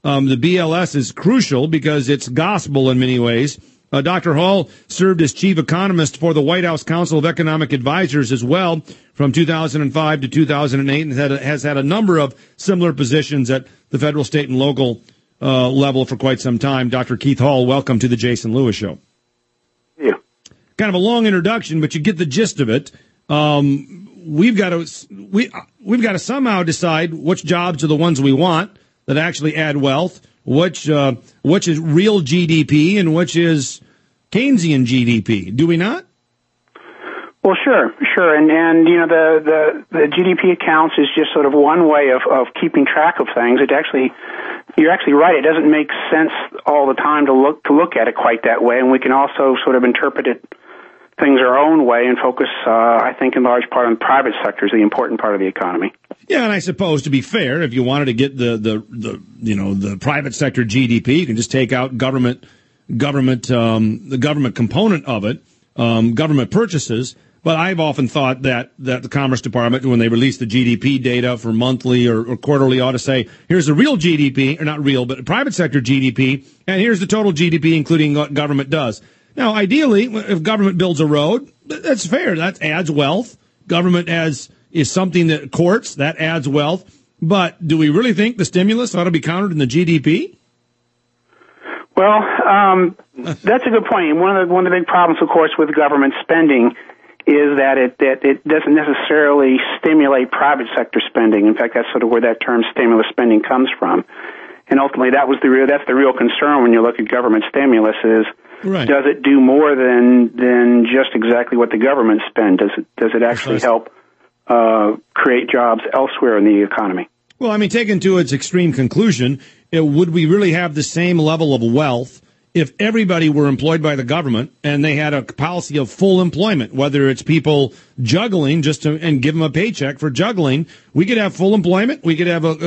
The BLS is crucial because it's gospel in many ways. Dr. Hall served as chief economist for the White House Council of Economic Advisors as well from 2005 to 2008 and has had a number of similar positions at the federal, state, and local level for quite some time. Dr. Keith Hall, welcome to the Jason Lewis Show. Yeah. Kind of a long introduction, but you get the gist of it. We've got to somehow decide which jobs are the ones we want that actually add wealth, which is real GDP and which is Keynesian GDP. Do we not? Well, sure. And you know, the GDP accounts is just sort of one way of keeping track of things. You're actually right. It doesn't make sense all the time to look at it quite that way, and we can also sort of interpret things our own way and focus, I think, in large part on the private sector is the important part of the economy. Yeah, and I suppose to be fair, if you wanted to get the private sector GDP, you can just take out the government component of it, government purchases. But I've often thought that the Commerce Department, when they release the GDP data for monthly or quarterly, ought to say, here's the real GDP, or not real, but private sector GDP, and here's the total GDP, including what government does. Now, ideally, if government builds a road, that's fair. That adds wealth. Government is something that courts, that adds wealth. But do we really think the stimulus ought to be counted in the GDP? Well, that's a good point. And one of the big problems, of course, with government spending is that it doesn't necessarily stimulate private sector spending. In fact, that's sort of where that term stimulus spending comes from. And ultimately, that's the real concern when you look at government stimulus is, right, does it do more than just exactly what the government spends? Does it actually help create jobs elsewhere in the economy? Well, I mean, taken to its extreme conclusion, would we really have the same level of wealth if everybody were employed by the government and they had a policy of full employment, whether it's people juggling and give them a paycheck for juggling? We could have full employment. We could have a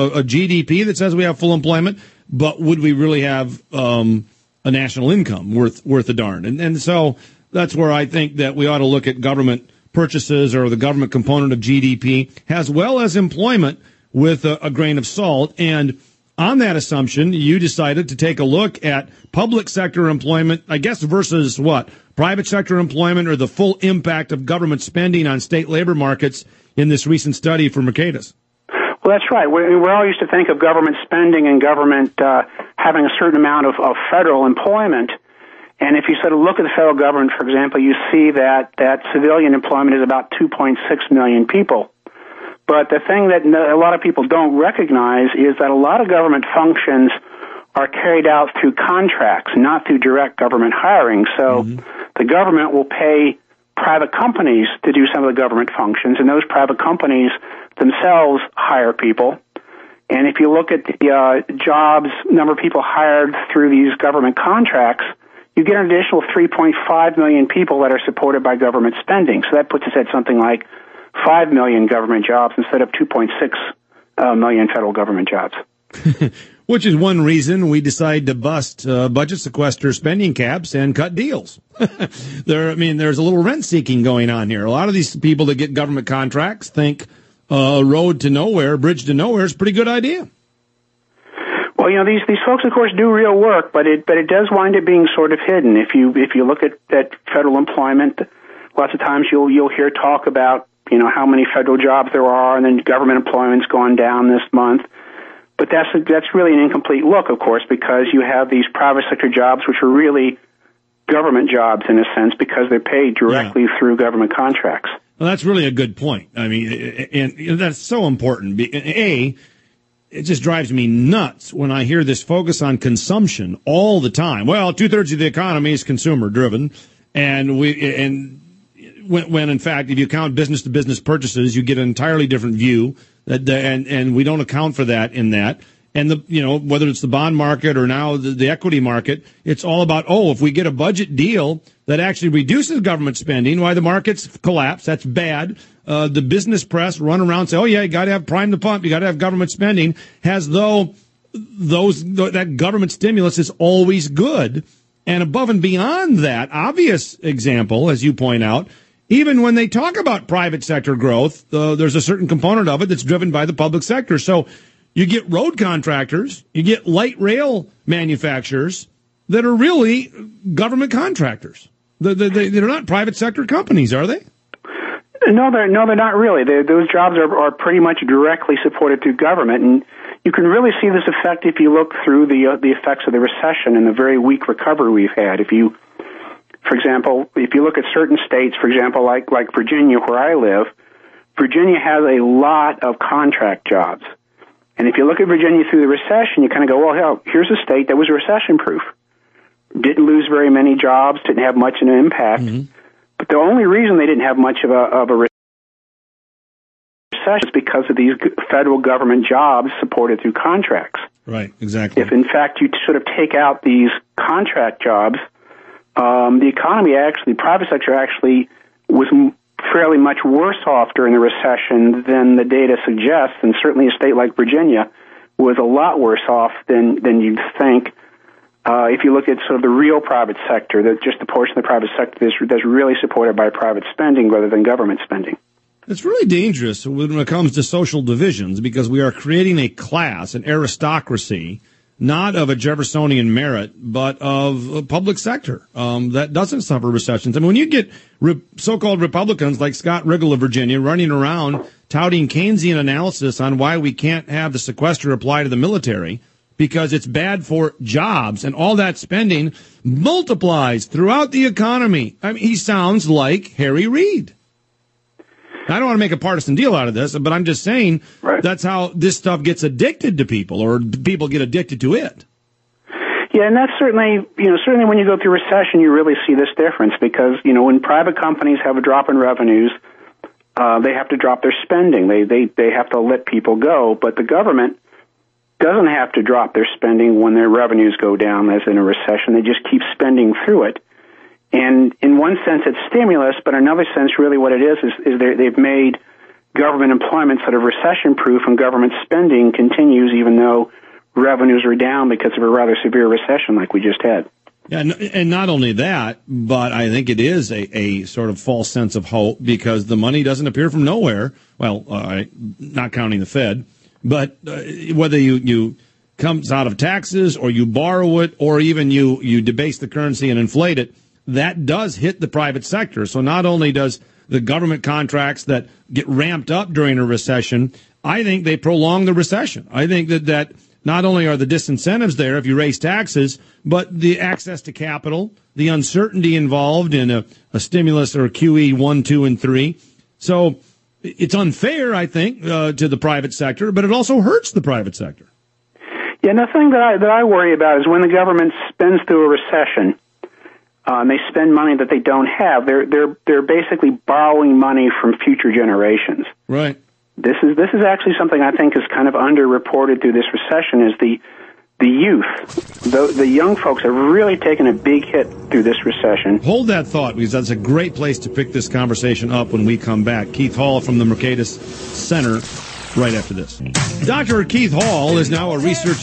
GDP that says we have full employment, but would we really have a national income worth a darn? And so that's where I think that we ought to look at government purchases or the government component of GDP as well as employment with a grain of salt. And on that assumption, you decided to take a look at public sector employment, I guess, versus what? Private sector employment, or the full impact of government spending on state labor markets in this recent study for Mercatus. Well, that's right. We're all used to think of government spending and government having a certain amount of federal employment. And if you sort of look at the federal government, for example, you see that civilian employment is about 2.6 million people. But the thing that a lot of people don't recognize is that a lot of government functions are carried out through contracts, not through direct government hiring. So the government will pay private companies to do some of the government functions, and those private companies themselves hire people. And if you look at the jobs, number of people hired through these government contracts, you get an additional 3.5 million people that are supported by government spending. So that puts us at something like 5 million government jobs instead of 2.6 million federal government jobs. Which is one reason we decide to bust budget sequester spending caps and cut deals. There's a little rent seeking going on here. A lot of these people that get government contracts think road to nowhere, bridge to nowhere is a pretty good idea. Well, you know, these folks, of course, do real work, but it does wind up being sort of hidden. If you look at federal employment, lots of times you'll hear talk about, you know, how many federal jobs there are, and then government employment's gone down this month. But that's really an incomplete look, of course, because you have these private sector jobs which are really government jobs in a sense because they're paid directly through government contracts. Well, that's really a good point. I mean, and that's so important. It just drives me nuts when I hear this focus on consumption all the time. Well, 2/3 of the economy is consumer driven, and when in fact, if you count business to business purchases, you get an entirely different view. And we don't account for that in that. And whether it's the bond market or now the equity market, it's all about, if we get a budget deal that actually reduces government spending, why the markets collapse, that's bad. The business press run around and say, you got to have prime the pump, you got to have government spending, as though that government stimulus is always good. And above and beyond that, obvious example, as you point out, even when they talk about private sector growth, there's a certain component of it that's driven by the public sector. So you get road contractors, you get light rail manufacturers that are really government contractors. They're not private sector companies, are they? No, they're not really. Those jobs are pretty much directly supported through government, and you can really see this effect if you look through the effects of the recession and the very weak recovery we've had. For example, if you look at certain states, for example, like Virginia, where I live, Virginia has a lot of contract jobs. And if you look at Virginia through the recession, you kind of go, well, hell, here's a state that was recession-proof. Didn't lose very many jobs, didn't have much of an impact. Mm-hmm. But the only reason they didn't have much of a recession is because of these federal government jobs supported through contracts. Right, exactly. If, in fact, you sort of take out these contract jobs, the economy actually, private sector actually was fairly much worse off during the recession than the data suggests, and certainly a state like Virginia was a lot worse off than you'd think. If you look at sort of the real private sector, just the portion of the private sector that's really supported by private spending rather than government spending. It's really dangerous when it comes to social divisions because we are creating a class, an aristocracy, not of a Jeffersonian merit, but of a public sector that doesn't suffer recessions. I mean, when you get so-called Republicans like Scott Riggle of Virginia running around touting Keynesian analysis on why we can't have the sequester apply to the military because it's bad for jobs and all that spending multiplies throughout the economy. I mean, he sounds like Harry Reid. I don't want to make a partisan deal out of this, but I'm just saying That's how this stuff gets addicted to people, or people get addicted to it. Yeah, and that's certainly when you go through recession, you really see this difference because, when private companies have a drop in revenues, they have to drop their spending. They have to let people go, but the government doesn't have to drop their spending when their revenues go down, as in a recession. They just keep spending through it. And in one sense, it's stimulus, but in another sense, really what it is they've made government employment sort of recession-proof, and government spending continues even though revenues are down because of a rather severe recession like we just had. Yeah, and not only that, but I think it is a sort of false sense of hope because the money doesn't appear from nowhere. Well, not counting the Fed, but whether you comes out of taxes or you borrow it or even you debase the currency and inflate it, that does hit the private sector. So not only does the government contracts that get ramped up during a recession, I think they prolong the recession. I think that not only are the disincentives there if you raise taxes, but the access to capital, the uncertainty involved in a stimulus or QE 1, 2, and 3. So it's unfair, I think, to the private sector, but it also hurts the private sector. Yeah, and the thing that I worry about is when the government spends through a recession, and they spend money that they don't have. They're basically borrowing money from future generations. Right. This is actually something I think is kind of underreported through this recession. Is the youth, the young folks have really taken a big hit through this recession. Hold that thought because that's a great place to pick this conversation up when we come back. Keith Hall from the Mercatus Center. Right after this. Dr. Keith Hall is now a research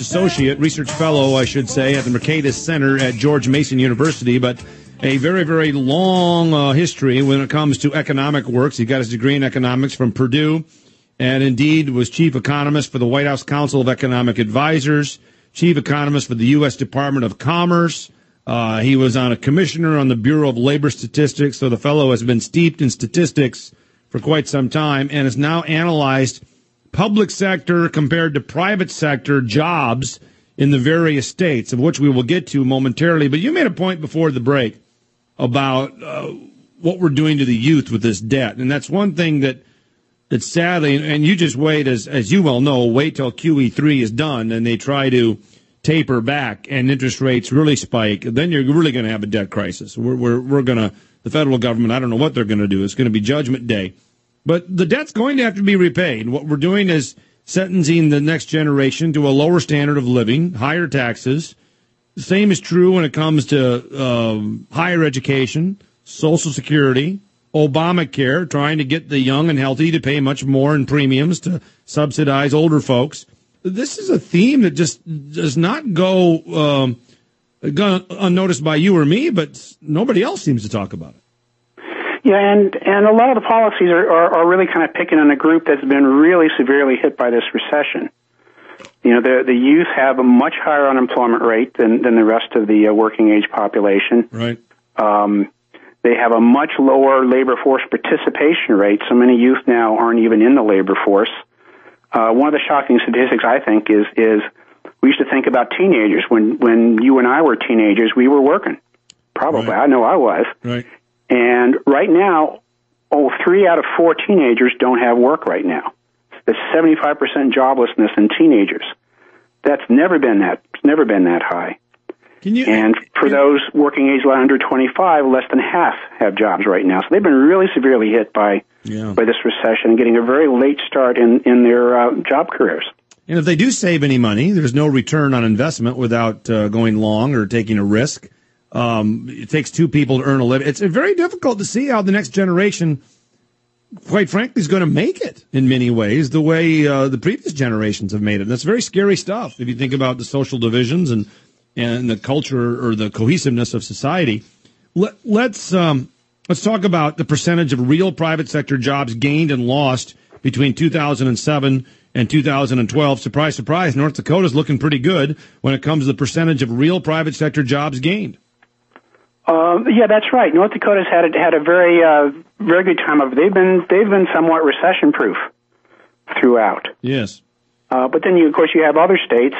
fellow, I should say, at the Mercatus Center at George Mason University, but a very, very long history when it comes to economic works. He got his degree in economics from Purdue and indeed was chief economist for the White House Council of Economic Advisors, chief economist for the U.S. Department of Commerce. He was on a commissioner on the Bureau of Labor Statistics, so the fellow has been steeped in statistics for quite some time and has now analyzed public sector compared to private sector jobs in the various states, of which we will get to momentarily. But you made a point before the break about what we're doing to the youth with this debt. And that's one thing that sadly, and you just wait, as you well know, wait till QE3 is done and they try to taper back and interest rates really spike. Then you're really going to have a debt crisis. We're going to, the federal government, I don't know what they're going to do. It's going to be Judgment Day. But the debt's going to have to be repaid. What we're doing is sentencing the next generation to a lower standard of living, higher taxes. The same is true when it comes to higher education, Social Security, Obamacare, trying to get the young and healthy to pay much more in premiums to subsidize older folks. This is a theme that just does not go unnoticed by you or me, but nobody else seems to talk about it. Yeah, and a lot of the policies are really kind of picking on a group that's been really severely hit by this recession. The youth have a much higher unemployment rate than the rest of the working age population. Right. They have a much lower labor force participation rate. So many youth now aren't even in the labor force. One of the shocking statistics, I think, is we used to think about teenagers. When you and I were teenagers, we were working. Probably. Right. I know I was. Right. And right now, 3 out of 4 teenagers don't have work right now. There's 75% joblessness in teenagers. That's never been that high. And for those working age under 25, less than half have jobs right now. So they've been really severely hit by this recession, getting a very late start in their job careers. And if they do save any money, there's no return on investment without going long or taking a risk. It takes 2 people to earn a living. It's very difficult to see how the next generation, quite frankly, is going to make it in many ways the way the previous generations have made it. And that's very scary stuff if you think about the social divisions and the culture or the cohesiveness of society. Let's talk about the percentage of real private sector jobs gained and lost between 2007 and 2012. Surprise, surprise, North Dakota's looking pretty good when it comes to the percentage of real private sector jobs gained. Yeah, that's right. North Dakota's had a very very good time of it. They've been somewhat recession proof throughout. Yes. But then of course you have other states.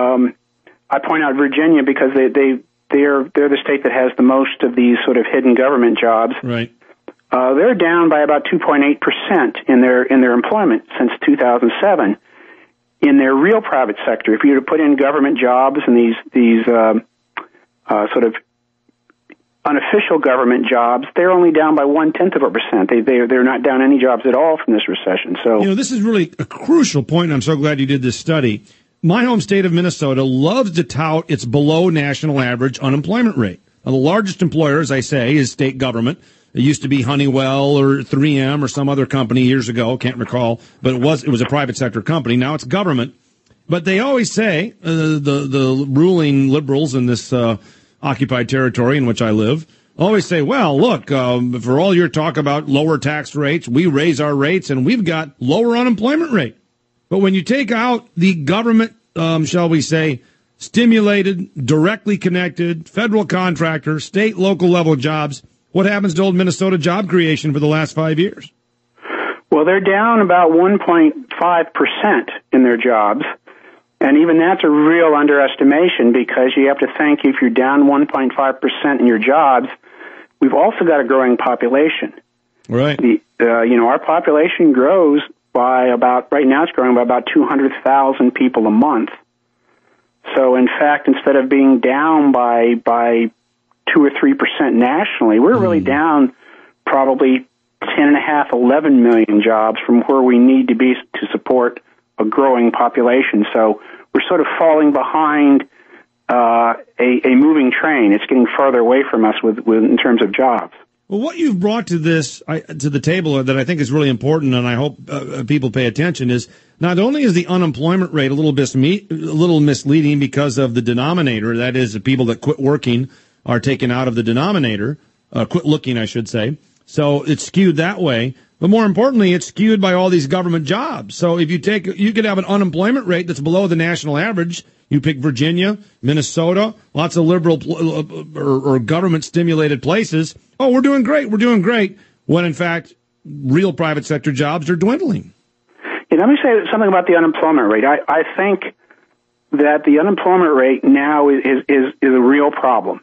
I point out Virginia because they're the state that has the most of these sort of hidden government jobs. Right. They're down by about 2.8% in their employment since 2007. In their real private sector, if you were to put in government jobs and these sort of unofficial government jobs, they're only down by 0.1%. They're not down any jobs at all from this recession. So this is really a crucial point, and I'm so glad you did this study. My home state of Minnesota loves to tout its below national average unemployment rate. Now, the largest employer, as I say, is state government. It used to be Honeywell or 3M or some other company years ago, can't recall, but it was a private sector company. Now it's government. But they always say, the ruling liberals in this occupied territory in which I live, always say, well, look, for all your talk about lower tax rates, we raise our rates and we've got lower unemployment rate. But when you take out the government, shall we say, stimulated, directly connected, federal contractor, state, local level jobs, what happens to old Minnesota job creation for the last 5 years? Well, they're down about 1.5% in their jobs. And even that's a real underestimation because you have to think if you're down 1.5% in your jobs, we've also got a growing population. Right. Our population grows by right now it's growing by about 200,000 people a month. So in fact, instead of being down by 2 or 3% nationally, we're really down probably 10.5, 11 million jobs from where we need to be to support a growing population. So we're sort of falling behind a moving train. It's getting further away from us in terms of jobs. Well, what you've brought to the table that I think is really important, and I hope people pay attention, is not only is the unemployment rate a little misleading because of the denominator, that is, the people that quit working are taken out of the denominator, quit looking, I should say. So it's skewed that way. But more importantly, it's skewed by all these government jobs. So if you could have an unemployment rate that's below the national average. You pick Virginia, Minnesota, lots of liberal or government-stimulated places. Oh, we're doing great. When, in fact, real private sector jobs are dwindling. Yeah, let me say something about the unemployment rate. I think that the unemployment rate now is a real problem.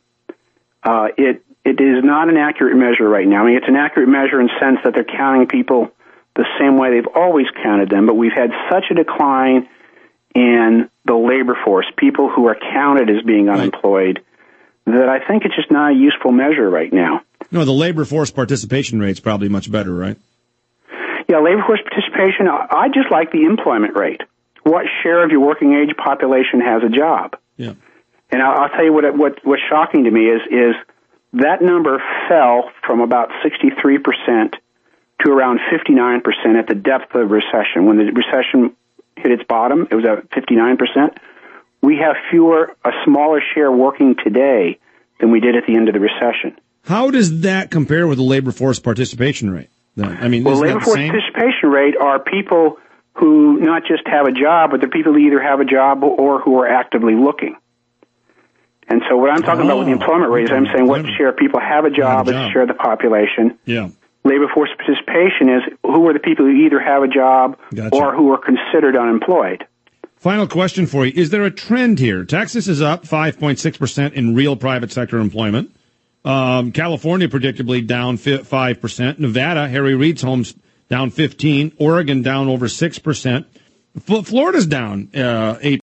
It is not an accurate measure right now. I mean, it's an accurate measure in the sense that they're counting people the same way they've always counted them, but we've had such a decline in the labor force, people who are counted as being unemployed, that I think it's just not a useful measure right now. No, the labor force participation rate's probably much better, right? Yeah, labor force participation, I just like the employment rate. What share of your working age population has a job? Yeah. And I'll tell you what's shocking to me is that number fell from about 63% to around 59% at the depth of the recession. When the recession hit its bottom, it was at 59%. We have a smaller share working today than we did at the end of the recession. How does that compare with the labor force participation rate? Then? I mean, labor force participation rate are people who not just have a job, but they're people who either have a job or who are actively looking. And so what I'm talking about with the employment rate is I'm saying what share of people have a job as a share of the population. Yeah. Labor force participation is who are the people who either have a job or who are considered unemployed. Final question for you. Is there a trend here? Texas is up 5.6% in real private sector employment. California predictably down 5%. Nevada, Harry Reid's home's down 15%. Oregon down over 6%. Florida's down 8%.